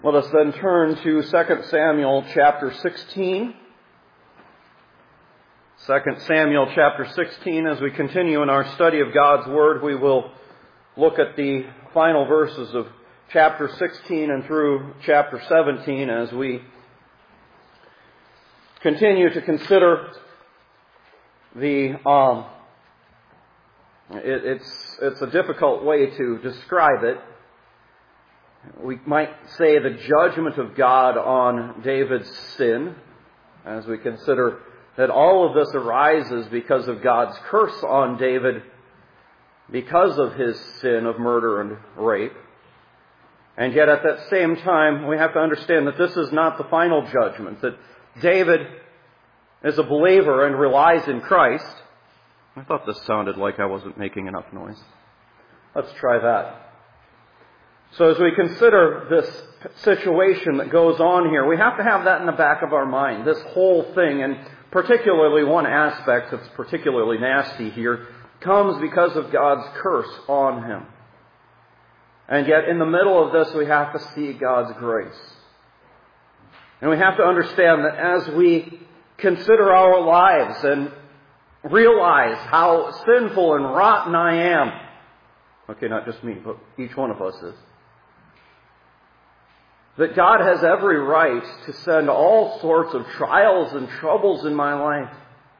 Let us then turn to 2 Samuel chapter 16. 2 Samuel chapter 16, as we continue in our study of God's Word, we will look at the final verses of chapter 16 and through chapter 17 as we continue to consider it's a difficult way to describe it. We might say the judgment of God on David's sin, as we consider that all of this arises because of God's curse on David because of his sin of murder and rape. And yet at that same time, we have to understand that this is not the final judgment, that David is a believer and relies in Christ. I thought this sounded like I wasn't making enough noise. Let's try that. So as we consider this situation that goes on here, we have to have that in the back of our mind, this whole thing, and particularly one aspect that's particularly nasty here, comes because of God's curse on him. And yet in the middle of this, we have to see God's grace. And we have to understand that as we consider our lives and realize how sinful and rotten I am, okay, not just me, but each one of us is, that God has every right to send all sorts of trials and troubles in my life.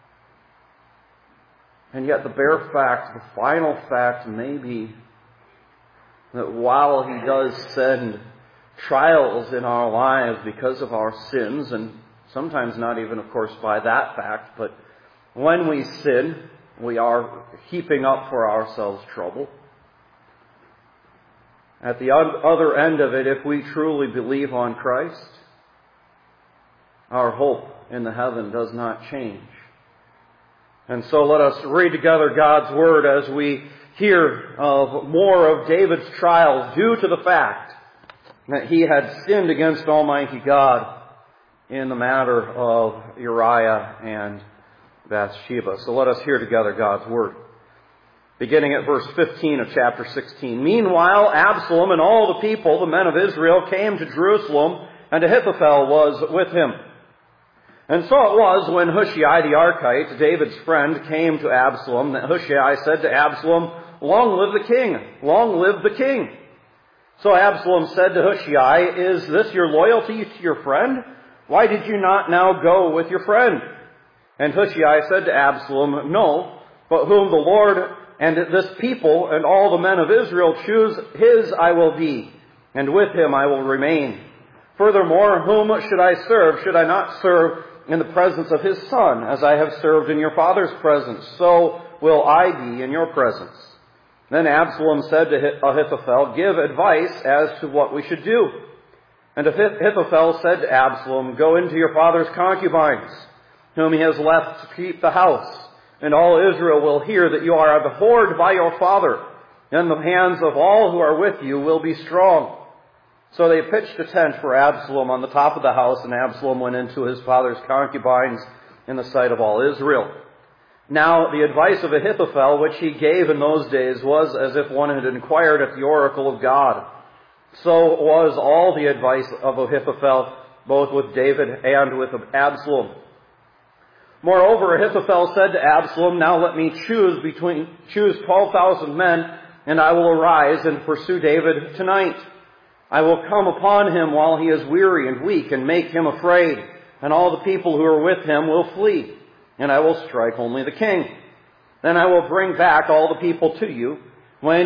And yet the bare fact, the final fact may be that while He does send trials in our lives because of our sins, and sometimes not even, of course, by that fact, but when we sin, we are heaping up for ourselves trouble. At the other end of it, if we truly believe on Christ, our hope in the heaven does not change. And so let us read together God's Word as we hear of more of David's trials due to the fact that he had sinned against Almighty God in the matter of Uriah and Bathsheba. So let us hear together God's Word. Beginning at verse 15 of chapter 16. Meanwhile, Absalom and all the people, the men of Israel, came to Jerusalem, and Ahithophel was with him. And so it was when Hushai the Archite, David's friend, came to Absalom, that Hushai said to Absalom, "Long live the king! Long live the king!" So Absalom said to Hushai, "Is this your loyalty to your friend? Why did you not now go with your friend?" And Hushai said to Absalom, "No, but whom the Lord and this people and all the men of Israel choose, his I will be, and with him I will remain. Furthermore, whom should I serve? Should I not serve in the presence of his son, as I have served in your father's presence? So will I be in your presence." Then Absalom said to Ahithophel, "Give advice as to what we should do." And Ahithophel said to Absalom, "Go into your father's concubines, whom he has left to keep the house. And all Israel will hear that you are abhorred by your father, and the hands of all who are with you will be strong." So they pitched a tent for Absalom on the top of the house, and Absalom went into his father's concubines in the sight of all Israel. Now the advice of Ahithophel, which he gave in those days, was as if one had inquired at the oracle of God. So was all the advice of Ahithophel, both with David and with Absalom. Moreover, Ahithophel said to Absalom, "Now let me choose 12,000 men, and I will arise and pursue David tonight. I will come upon him while he is weary and weak, and make him afraid, and all the people who are with him will flee, and I will strike only the king. Then I will bring back all the people to you. When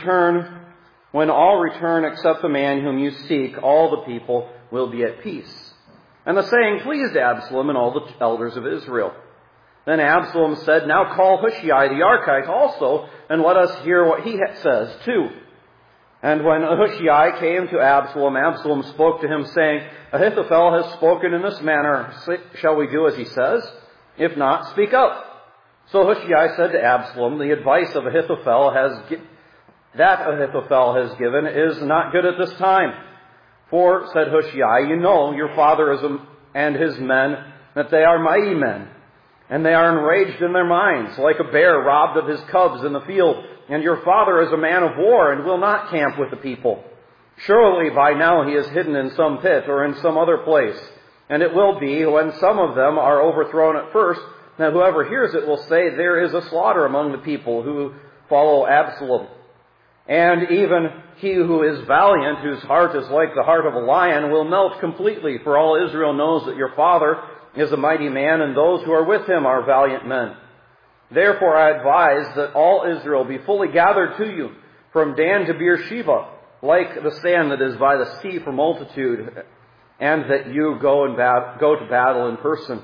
all return except the man whom you seek, all the people will be at peace." And the saying pleased Absalom and all the elders of Israel. Then Absalom said, "Now call Hushai the Archite also, and let us hear what he says too." And when Hushai came to Absalom, Absalom spoke to him, saying, "Ahithophel has spoken in this manner. Shall we do as he says? If not, speak up." So Hushai said to Absalom, "The advice of Ahithophel has given is not good at this time. For," said Hushai, "you know your father and his men, that they are mighty men, and they are enraged in their minds, like a bear robbed of his cubs in the field. And your father is a man of war, and will not camp with the people. Surely by now he is hidden in some pit or in some other place. And it will be, when some of them are overthrown at first, that whoever hears it will say, there is a slaughter among the people who follow Absalom. And even he who is valiant, whose heart is like the heart of a lion, will melt completely, for all Israel knows that your father is a mighty man, and those who are with him are valiant men. Therefore I advise that all Israel be fully gathered to you, from Dan to Beersheba, like the sand that is by the sea for multitude, and that you go to battle in person.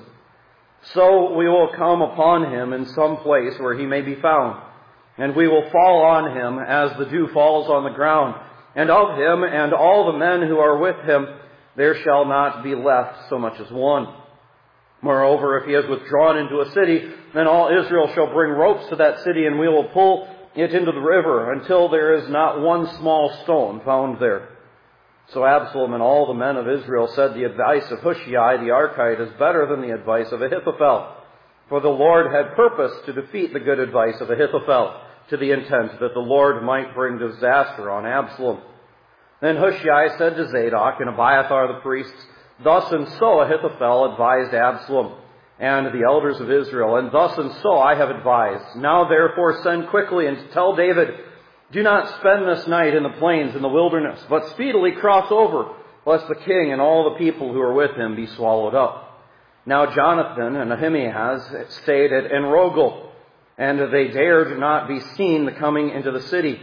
So we will come upon him in some place where he may be found, and we will fall on him as the dew falls on the ground. And of him and all the men who are with him there shall not be left so much as one. Moreover, if he has withdrawn into a city, then all Israel shall bring ropes to that city, and we will pull it into the river until there is not one small stone found there. So Absalom and all the men of Israel said, the advice of Hushai the Archite is better than the advice of Ahithophel. For the Lord had purposed to defeat the good advice of Ahithophel, to the intent that the Lord might bring disaster on Absalom. Then Hushai said to Zadok and Abiathar the priests, thus and so Ahithophel advised Absalom and the elders of Israel, and thus and so I have advised. Now therefore send quickly and tell David, do not spend this night in the plains in the wilderness, but speedily cross over, lest the king and all the people who are with him be swallowed up. Now Jonathan and Ahimaaz stayed at Enrogel, and they dared not be seen coming into the city.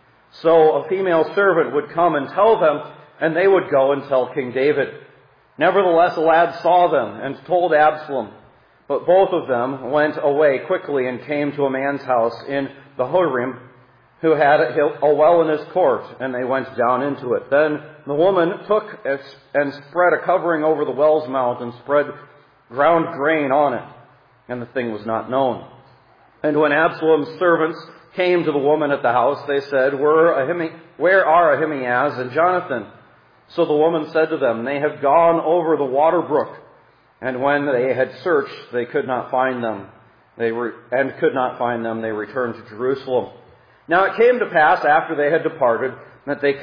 So a female servant would come and tell them, and they would go and tell King David. Nevertheless, a lad saw them and told Absalom. But both of them went away quickly and came to a man's house in Bahurim, who had a well in his court, and they went down into it. Then the woman took and spread a covering over the well's mouth and spread ground grain on it, and the thing was not known. And when Absalom's servants came to the woman at the house, they said, where are Ahimaaz and Jonathan? So the woman said to them, they have gone over the water brook. And when they had searched, they could not find them. They returned to Jerusalem. Now it came to pass after they had departed that they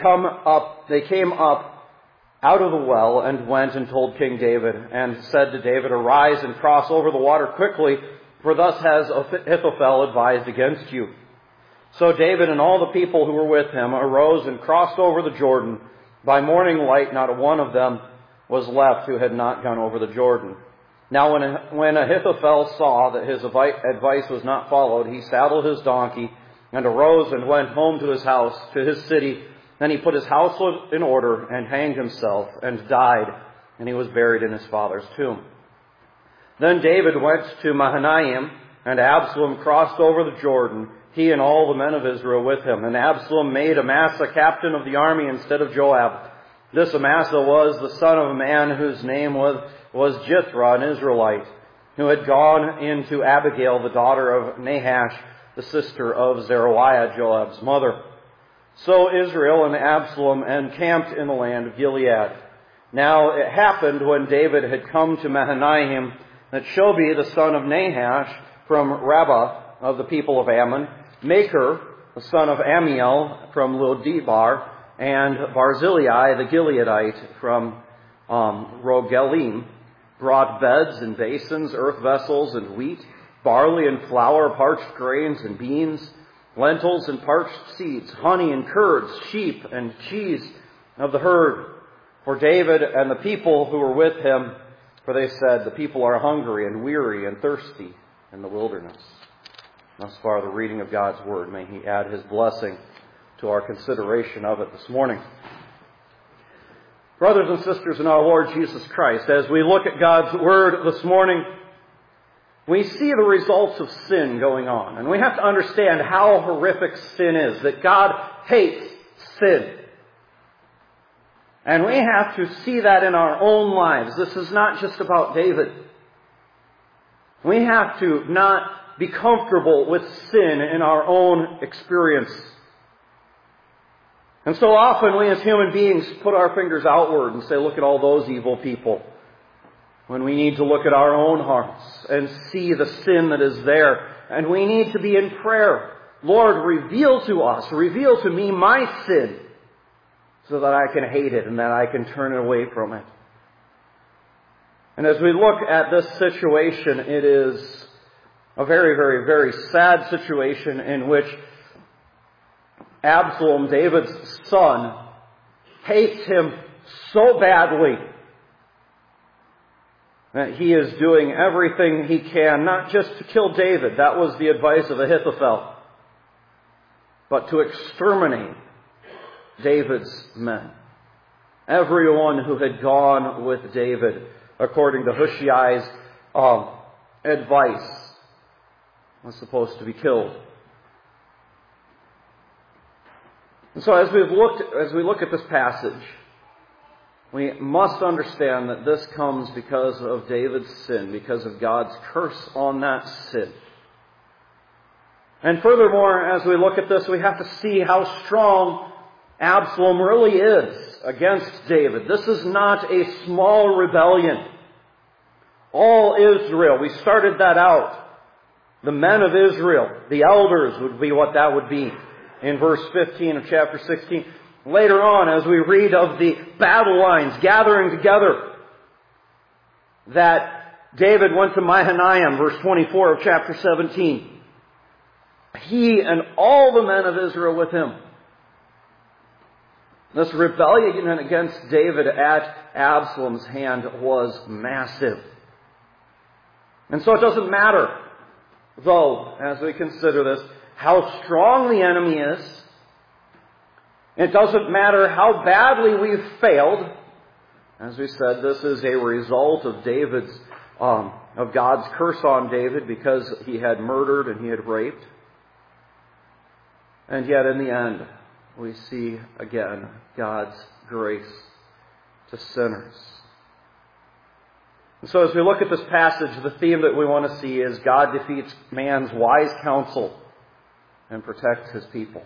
came up out of the well and went and told King David and said to David, arise and cross over the water quickly, for thus has Ahithophel advised against you. So David and all the people who were with him arose and crossed over the Jordan. By morning light, not one of them was left who had not gone over the Jordan. Now when Ahithophel saw that his advice was not followed, he saddled his donkey and arose and went home to his house, to his city. Then he put his household in order and hanged himself and died, and he was buried in his father's tomb. Then David went to Mahanaim, and Absalom crossed over the Jordan, he and all the men of Israel with him. And Absalom made Amasa captain of the army instead of Joab. This Amasa was the son of a man whose name was Jithra, an Israelite, who had gone into Abigail, the daughter of Nahash, the sister of Zeruiah, Joab's mother. So Israel and Absalom encamped in the land of Gilead. Now it happened when David had come to Mahanaim that Shobi, the son of Nahash, from Rabbah of the people of Ammon, Maker, the son of Amiel, from Lodebar, and Barzillai, the Gileadite, from Rogelim, brought beds and basins, earth vessels and wheat, barley and flour, parched grains and beans, lentils and parched seeds, honey and curds, sheep and cheese of the herd, for David and the people who were with him, for they said, the people are hungry and weary and thirsty in the wilderness. Thus far the reading of God's Word. May He add His blessing to our consideration of it this morning. Brothers and sisters in our Lord Jesus Christ, as we look at God's Word this morning, we see the results of sin going on. And we have to understand how horrific sin is, that God hates sin. And we have to see that in our own lives. This is not just about David. We have to not be comfortable with sin in our own experience. And so often we as human beings put our fingers outward and say, look at all those evil people, when we need to look at our own hearts and see the sin that is there. And we need to be in prayer. Lord, reveal to us, reveal to me my sin, so that I can hate it and that I can turn away from it. And as we look at this situation, it is a very, very, very sad situation in which Absalom, David's son, hates him so badly that he is doing everything he can, not just to kill David, that was the advice of Ahithophel, but to exterminate David's men. Everyone who had gone with David, according to Hushai's advice, was supposed to be killed. And so as we look at this passage, we must understand that this comes because of David's sin, because of God's curse on that sin. And furthermore, as we look at this, we have to see how strong Absalom really is against David. This is not a small rebellion. All Israel, we started that out. The men of Israel, the elders would be what that would be in verse 15 of chapter 16. Later on, as we read of the battle lines gathering together, that David went to Mahanaim, verse 24 of chapter 17. He and all the men of Israel with him. This rebellion against David at Absalom's hand was massive. And so it doesn't matter, though, as we consider this, how strong the enemy is. It doesn't matter how badly we've failed. As we said, this is a result of of God's curse on David because he had murdered and he had raped. And yet in the end, we see again God's grace to sinners. And so as we look at this passage, the theme that we want to see is God defeats man's wise counsel and protects his people.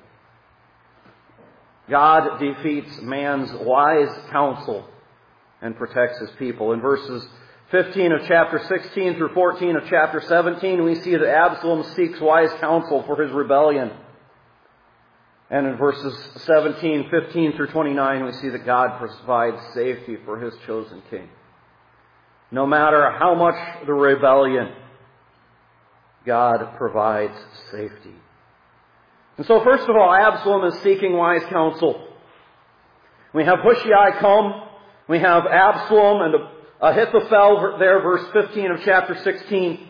God defeats man's wise counsel and protects his people. In verses 15 of chapter 16 through 14 of chapter 17, we see that Absalom seeks wise counsel for his rebellion. And in verses 17, 15 through 29, we see that God provides safety for his chosen king. No matter how much the rebellion, God provides safety. And so first of all, Absalom is seeking wise counsel. We have Hushai come. We have Absalom and Ahithophel there, verse 15 of chapter 16.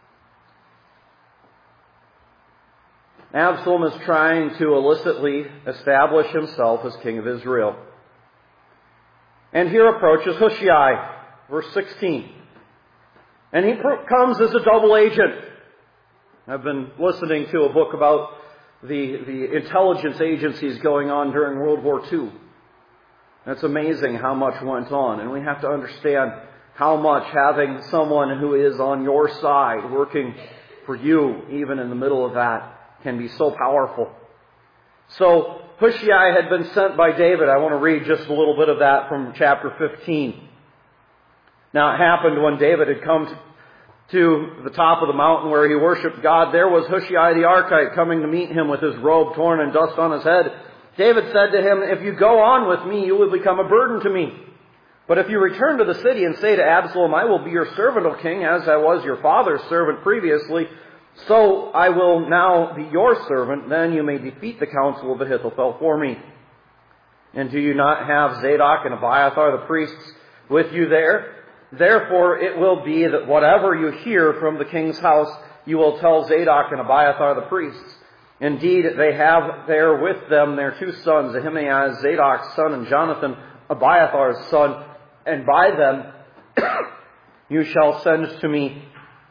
Absalom is trying to illicitly establish himself as king of Israel. And here approaches Hushai, verse 16. And he comes as a double agent. I've been listening to a book about the intelligence agencies going on during World War II. It's amazing how much went on. And we have to understand how much having someone who is on your side, working for you, even in the middle of that, can be so powerful. So Hushai had been sent by David. I want to read just a little bit of that from chapter 15. Now it happened when David had come to the top of the mountain where he worshipped God. There was Hushai the Archite coming to meet him with his robe torn and dust on his head. David said to him, "If you go on with me, you will become a burden to me. But if you return to the city and say to Absalom, 'I will be your servant, O king, as I was your father's servant previously, so I will now be your servant,' then you may defeat the counsel of Ahithophel for me. And do you not have Zadok and Abiathar the priests with you there? Therefore it will be that whatever you hear from the king's house, you will tell Zadok and Abiathar the priests. Indeed, they have there with them their two sons, Ahimaaz, Zadok's son, and Jonathan, Abiathar's son, and by them you shall send to me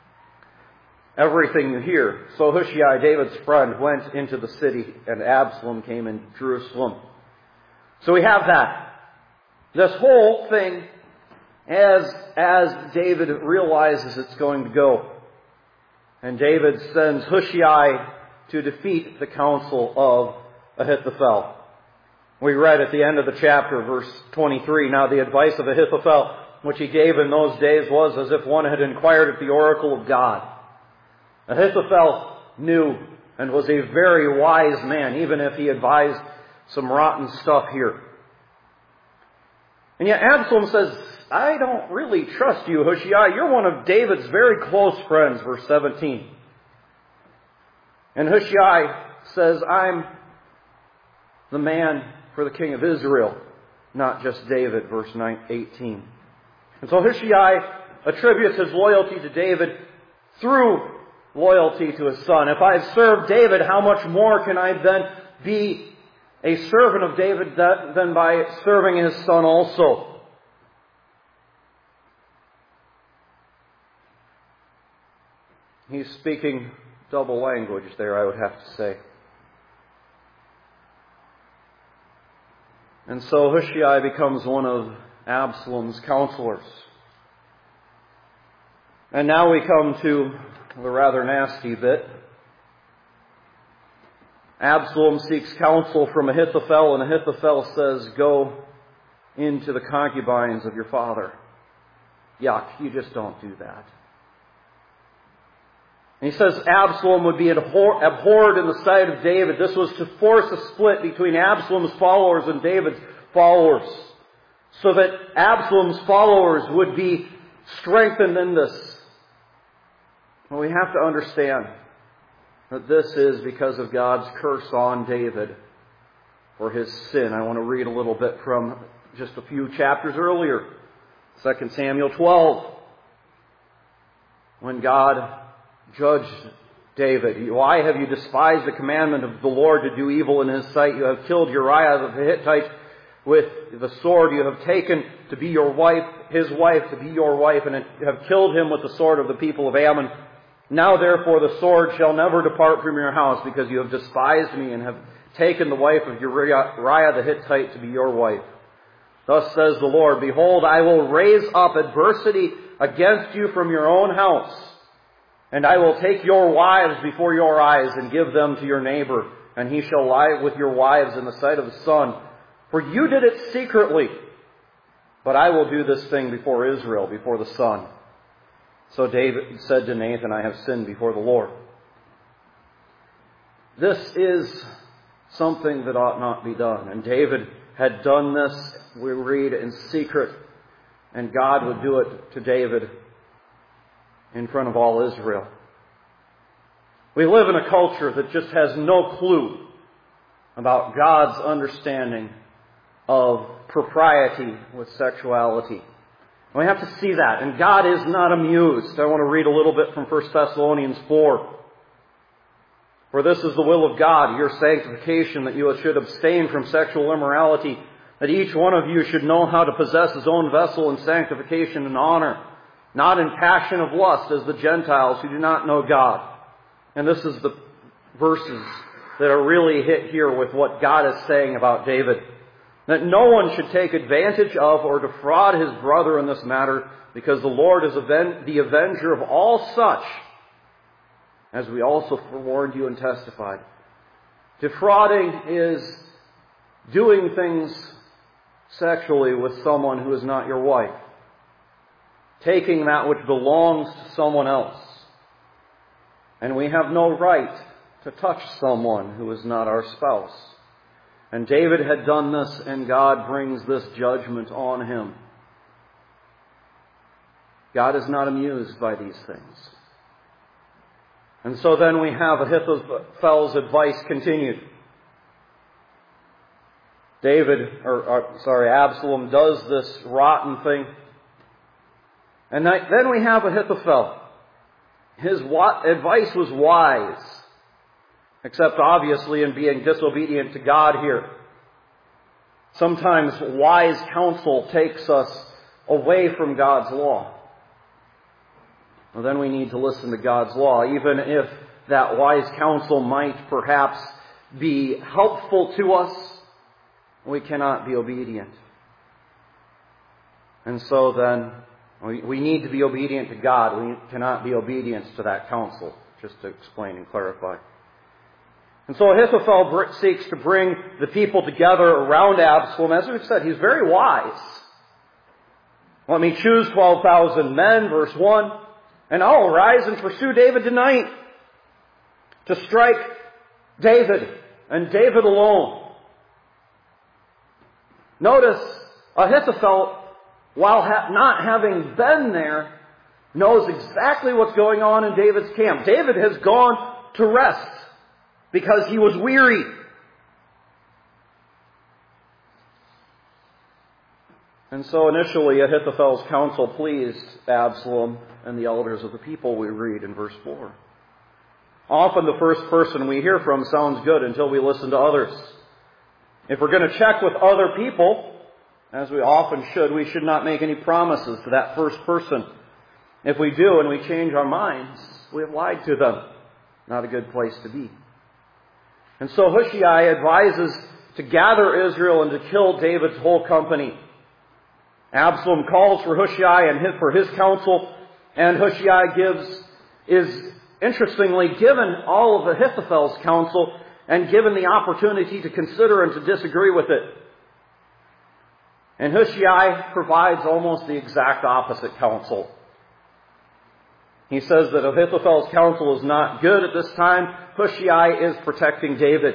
everything you hear." So Hushai, David's friend, went into the city, and Absalom came in Jerusalem. So we have that. This whole thing as David realizes it's going to go. And David sends Hushai to defeat the counsel of Ahithophel. We read at the end of the chapter, verse 23, "Now the advice of Ahithophel, which he gave in those days, was as if one had inquired at the oracle of God." Ahithophel knew and was a very wise man, even if he advised some rotten stuff here. And yet Absalom says, I don't really trust you, Hushai. You're one of David's very close friends, verse 17. And Hushai says, I'm the man for the king of Israel, not just David, verse 18. And so Hushai attributes his loyalty to David through loyalty to his son. If I've served David, how much more can I then be a servant of David than by serving his son also? He's speaking double language there, I would have to say. And so Hushai becomes one of Absalom's counselors. And now we come to the rather nasty bit. Absalom seeks counsel from Ahithophel, and Ahithophel says, go into the concubines of your father. Yuck, you just don't do that. And he says Absalom would be abhorred in the sight of David. This was to force a split between Absalom's followers and David's followers, so that Absalom's followers would be strengthened in this. Well, we have to understand that this is because of God's curse on David for his sin. I want to read a little bit from just a few chapters earlier. 2 Samuel 12. When God judged David. Why have you despised the commandment of the Lord to do evil in his sight? You have killed Uriah the Hittite with the sword. You have taken to be your wife, his wife to be your wife, and have killed him with the sword of the people of Ammon. Now therefore the sword shall never depart from your house, because you have despised me and have taken the wife of Uriah the Hittite to be your wife. Thus says the Lord, behold, I will raise up adversity against you from your own house, and I will take your wives before your eyes and give them to your neighbor, and he shall lie with your wives in the sight of the sun. For you did it secretly, but I will do this thing before Israel, before the sun. So David said to Nathan, I have sinned before the Lord. This is something that ought not be done. And David had done this, we read, in secret. And God would do it to David in front of all Israel. We live in a culture that just has no clue about God's understanding of propriety with sexuality. We have to see that. And God is not amused. I want to read a little bit from 1 Thessalonians 4. For this is the will of God, your sanctification, that you should abstain from sexual immorality, that each one of you should know how to possess his own vessel in sanctification and honor, not in passion of lust as the Gentiles who do not know God. And this is the verses that are really hit here with what God is saying about David. That no one should take advantage of or defraud his brother in this matter, because the Lord is the avenger of all such, as we also forewarned you and testified. Defrauding is doing things sexually with someone who is not your wife. Taking that which belongs to someone else. And we have no right to touch someone who is not our spouse. And David had done this, and God brings this judgment on him. God is not amused by these things. And so then we have Ahithophel's advice continued. Absalom does this rotten thing. And then we have Ahithophel. His advice was wise. Except obviously in being disobedient to God here. Sometimes wise counsel takes us away from God's law. Well, then we need to listen to God's law, even if that wise counsel might perhaps be helpful to us. We cannot be obedient. And so then we need to be obedient to God. We cannot be obedient to that counsel, just to explain and clarify. And so Ahithophel seeks to bring the people together around Absalom. As we've said, he's very wise. Let me choose 12,000 men, verse 1, and I'll arise and pursue David tonight to strike David and David alone. Notice, Ahithophel while not having been there, knows exactly what's going on in David's camp. David has gone to rest because he was weary. And so initially Ahithophel's counsel pleased Absalom and the elders of the people, we read in verse 4. Often the first person we hear from sounds good until we listen to others. If we're going to check with other people, as we often should, we should not make any promises to that first person. If we do and we change our minds, we have lied to them. Not a good place to be. And so Hushai advises to gather Israel and to kill David's whole company. Absalom calls for Hushai and for his counsel, and Hushai is interestingly given all of Ahithophel's counsel and given the opportunity to consider and to disagree with it. And Hushai provides almost the exact opposite counsel. He says that Ahithophel's counsel is not good at this time. Hushai is protecting David.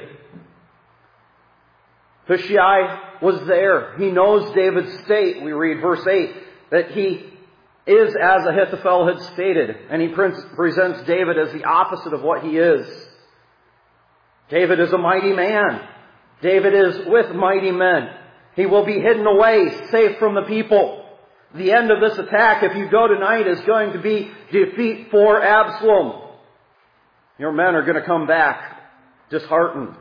Hushai was there. He knows David's state. We read verse 8 that he is as Ahithophel had stated, and he presents David as the opposite of what he is. David is a mighty man. David is with mighty men. He will be hidden away, safe from the people. The end of this attack, if you go tonight, is going to be defeat for Absalom. Your men are going to come back disheartened.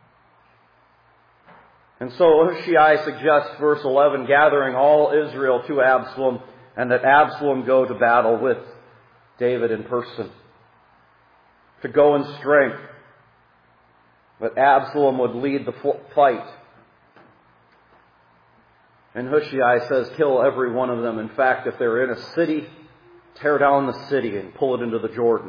And so Hushai suggests, verse 11, gathering all Israel to Absalom, and that Absalom go to battle with David in person. To go in strength. But Absalom would lead the fight. And Hushai says, kill every one of them. In fact, if they're in a city, tear down the city and pull it into the Jordan.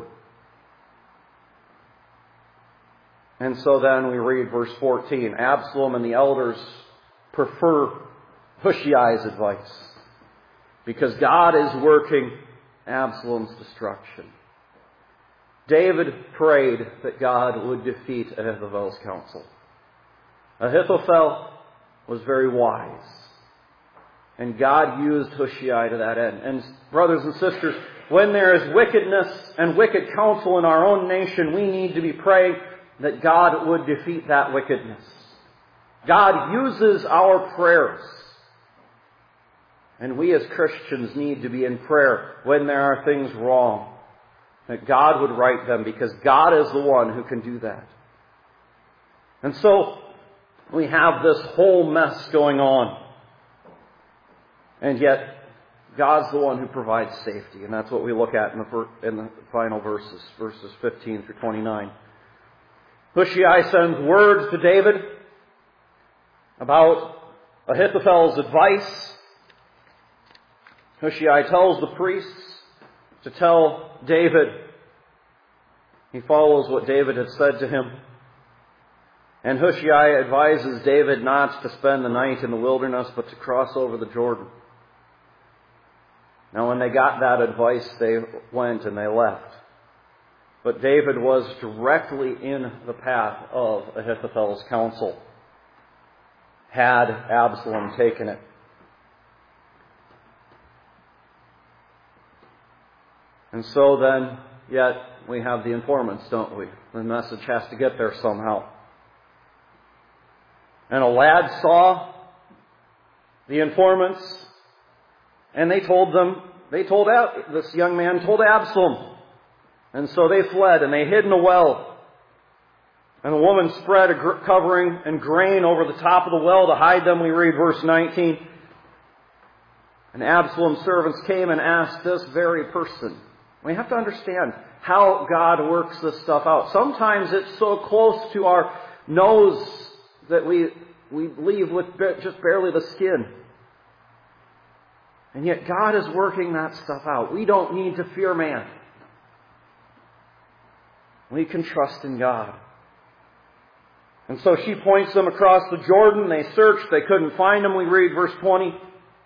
And so then we read verse 14. Absalom and the elders prefer Hushai's advice, because God is working Absalom's destruction. David prayed that God would defeat Ahithophel's counsel. Ahithophel was very wise, and God used Hushai to that end. And brothers and sisters, when there is wickedness and wicked counsel in our own nation, we need to be praying that God would defeat that wickedness. God uses our prayers. And we as Christians need to be in prayer when there are things wrong, that God would right them, because God is the one who can do that. And so we have this whole mess going on. And yet, God's the one who provides safety. And that's what we look at in the final verses 15 through 29. Hushai sends words to David about Ahithophel's advice. Hushai tells the priests to tell David. He follows what David had said to him. And Hushai advises David not to spend the night in the wilderness, but to cross over the Jordan. Now when they got that advice, they went and they left. But David was directly in the path of Ahithophel's counsel, had Absalom taken it. And so then, yet, we have the informants, don't we? The message has to get there somehow. And a lad saw the informants, and this young man told Absalom. And so they fled, and they hid in a well. And the woman spread a covering and grain over the top of the well to hide them. We read verse 19. And Absalom's servants came and asked this very person. We have to understand how God works this stuff out. Sometimes it's so close to our nose that we leave with just barely the skin. And yet God is working that stuff out. We don't need to fear man. We can trust in God. And so she points them across the Jordan. They searched. They couldn't find him. We read verse 20.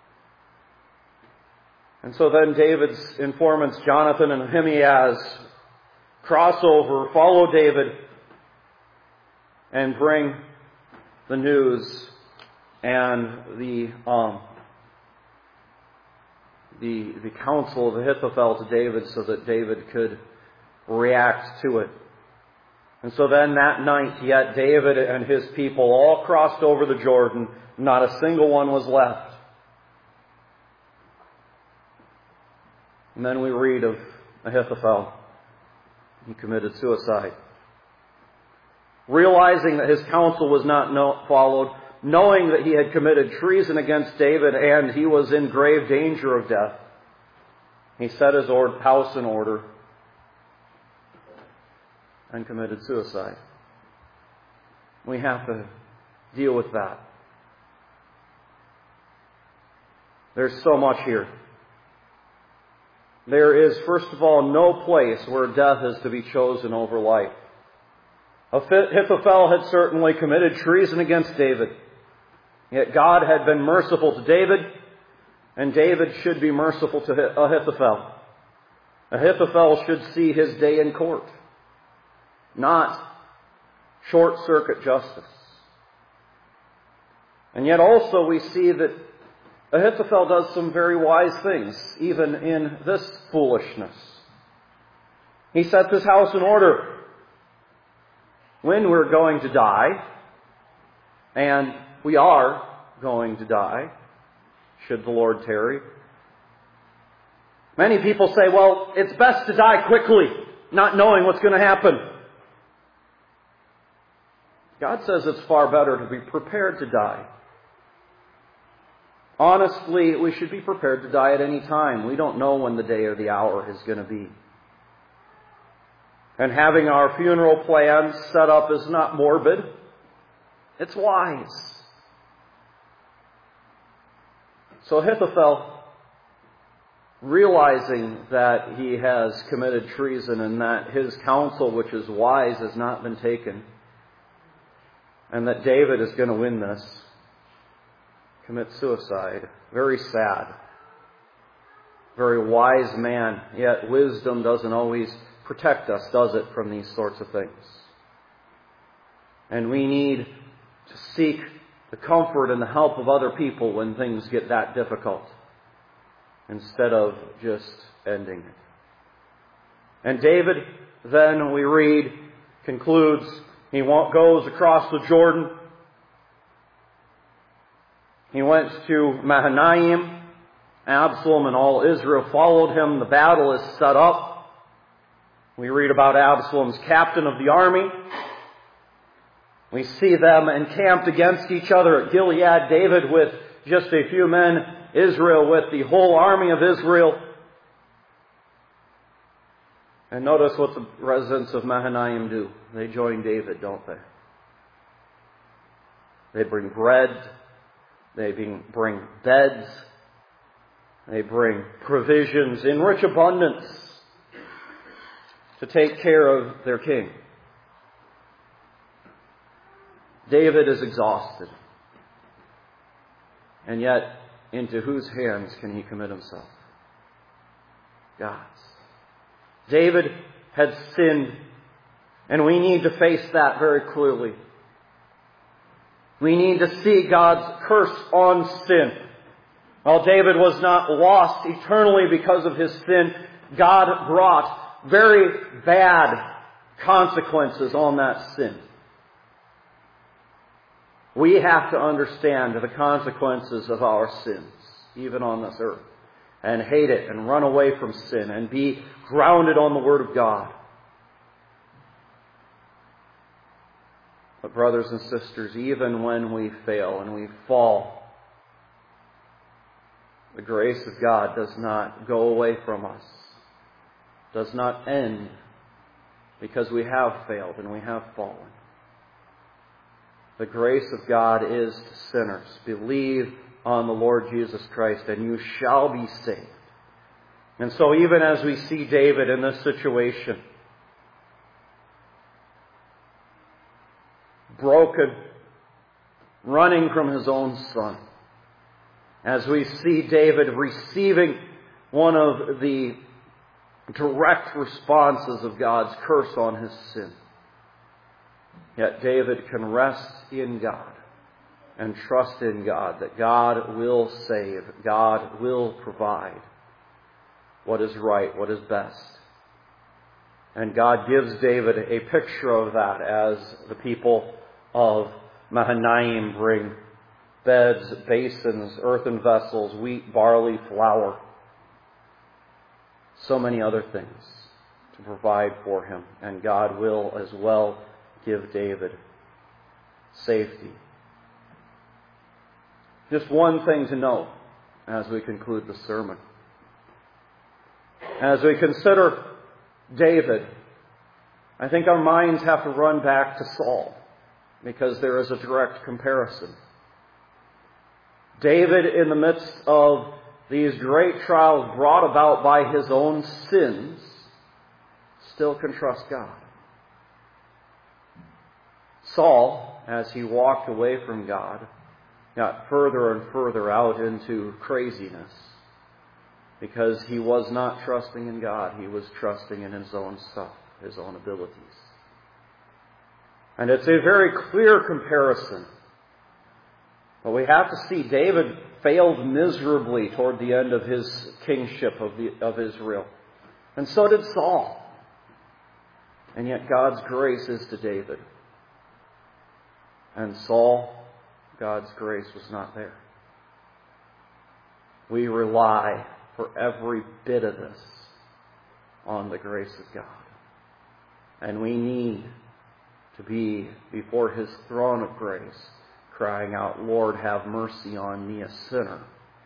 And so then David's informants, Jonathan and Ahimaaz, cross over, follow David, and bring the news and the counsel of Ahithophel to David so that David could react to it. And so then that night, yet David and his people all crossed over the Jordan. Not a single one was left. And then we read of Ahithophel. He committed suicide. Realizing that his counsel was not followed, knowing that he had committed treason against David and he was in grave danger of death, he set his house in order and committed suicide. We have to deal with that. There's so much here. There is, first of all, no place where death is to be chosen over life. Ahithophel had certainly committed treason against David. Yet God had been merciful to David, and David should be merciful to Ahithophel. Ahithophel should see his day in court, not short-circuit justice. And yet also we see that Ahithophel does some very wise things, even in this foolishness. He sets his house in order. When we're going to die, and we are going to die, should the Lord tarry. Many people say, well, it's best to die quickly, not knowing what's going to happen. God says it's far better to be prepared to die. Honestly, we should be prepared to die at any time. We don't know when the day or the hour is going to be. And having our funeral plans set up is not morbid. It's wise. So Ahithophel, realizing that he has committed treason and that his counsel, which is wise, has not been taken, and that David is going to win this, commits suicide. Very sad. Very wise man. Yet wisdom doesn't always protect us, does it, from these sorts of things? And we need to seek the comfort and the help of other people when things get that difficult, instead of just ending it. And David, then we read, concludes, he goes across the Jordan. He went to Mahanaim. Absalom and all Israel followed him. The battle is set up. We read about Absalom's captain of the army. We see them encamped against each other at Gilead. David with just a few men. Israel with the whole army of Israel. And notice what the residents of Mahanaim do. They join David, don't they? They bring bread. They bring beds. They bring provisions in rich abundance to take care of their king. David is exhausted. And yet, into whose hands can he commit himself? God's. David had sinned, and we need to face that very clearly. We need to see God's curse on sin. While David was not lost eternally because of his sin, God brought very bad consequences on that sin. We have to understand the consequences of our sins, even on this earth, and hate it and run away from sin and be grounded on the Word of God. But brothers and sisters, even when we fail and we fall, the grace of God does not go away from us, does not end because we have failed and we have fallen. The grace of God is to sinners. Believe on the Lord Jesus Christ and you shall be saved. And so even as we see David in this situation, broken, running from his own son, as we see David receiving one of the direct responses of God's curse on his sin, yet David can rest in God and trust in God that God will save, God will provide, what is right, what is best. And God gives David a picture of that as the people of Mahanaim bring beds, basins, earthen vessels, wheat, barley, flour, so many other things to provide for him. And God will as well give David safety. Just one thing to note as we conclude the sermon. As we consider David, I think our minds have to run back to Saul, because there is a direct comparison. David, in the midst of these great trials brought about by his own sins, still can trust God. Saul, as he walked away from God, got further and further out into craziness, because he was not trusting in God. He was trusting in his own stuff, his own abilities. And it's a very clear comparison. But we have to see David failed miserably toward the end of his kingship of Israel. And so did Saul. And yet God's grace is to David. And Saul, God's grace was not there. We rely for every bit of this on the grace of God. And we need to be before His throne of grace, crying out, Lord, have mercy on me, a sinner.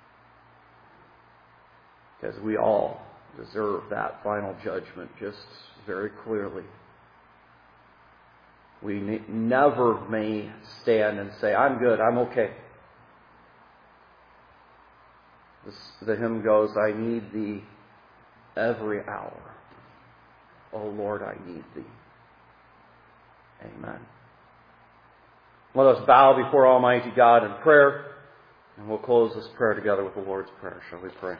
Because we all deserve that final judgment just very clearly. We never may stand and say, I'm good, I'm okay. The hymn goes, I need Thee every hour. O Lord, I need Thee. Amen. Let us bow before Almighty God in prayer, and we'll close this prayer together with the Lord's Prayer. Shall we pray?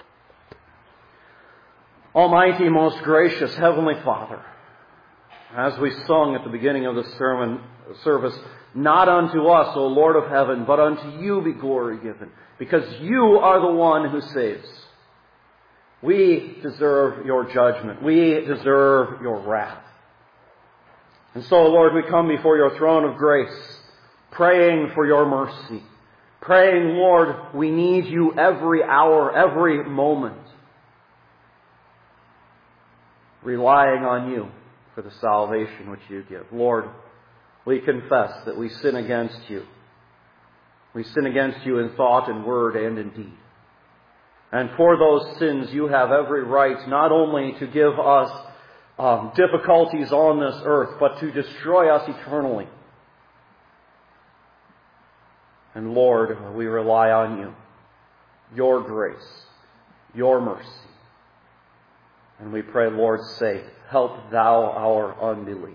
Almighty, most gracious Heavenly Father, as we sung at the beginning of the sermon service, not unto us, O Lord of heaven, but unto You be glory given, because You are the one who saves. We deserve Your judgment. We deserve Your wrath. And so, Lord, we come before Your throne of grace, praying for Your mercy, praying, Lord, we need You every hour, every moment, relying on You for the salvation which You give. Lord, we confess that we sin against You. We sin against You in thought and word and in deed. And for those sins, You have every right not only to give us difficulties on this earth, but to destroy us eternally. And Lord, we rely on You, Your grace, Your mercy. And we pray, Lord, save, help Thou our unbelief.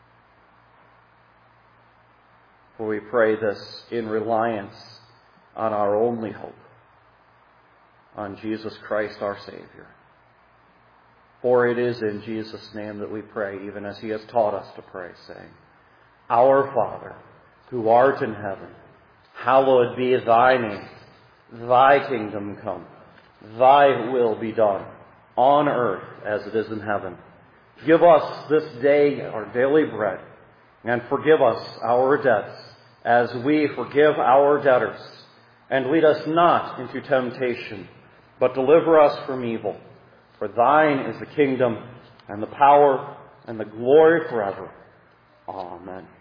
For we pray this in reliance on our only hope, on Jesus Christ our Savior. For it is in Jesus' name that we pray, even as He has taught us to pray, saying, Our Father, who art in heaven, hallowed be Thy name. Thy kingdom come. Thy will be done, on earth as it is in heaven. Give us this day our daily bread, and forgive us our debts, as we forgive our debtors. And lead us not into temptation, but deliver us from evil. For Thine is the kingdom, and the power, and the glory forever. Amen.